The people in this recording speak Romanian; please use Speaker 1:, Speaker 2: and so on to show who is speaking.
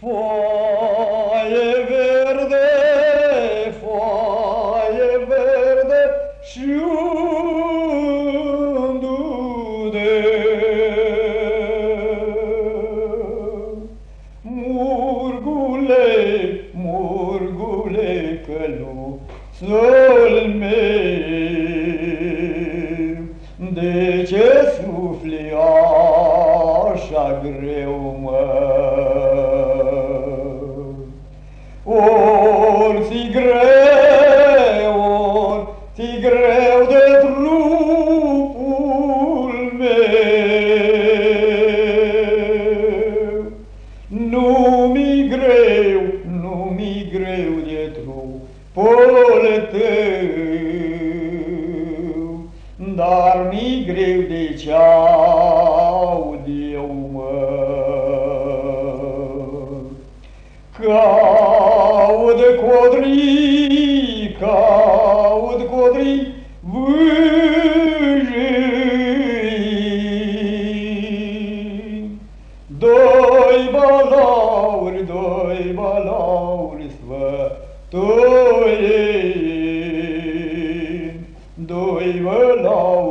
Speaker 1: foaie verde și undude. Murgule, căluțul meu, de ce sufli așa greu, mă? Ori-ți greu de trupul meu. Nu-mi greu de trupul tău, dar mi greu de ce-aud eu, mă. Caud codrii vâjii, doi balauri sfătuind, doi balauri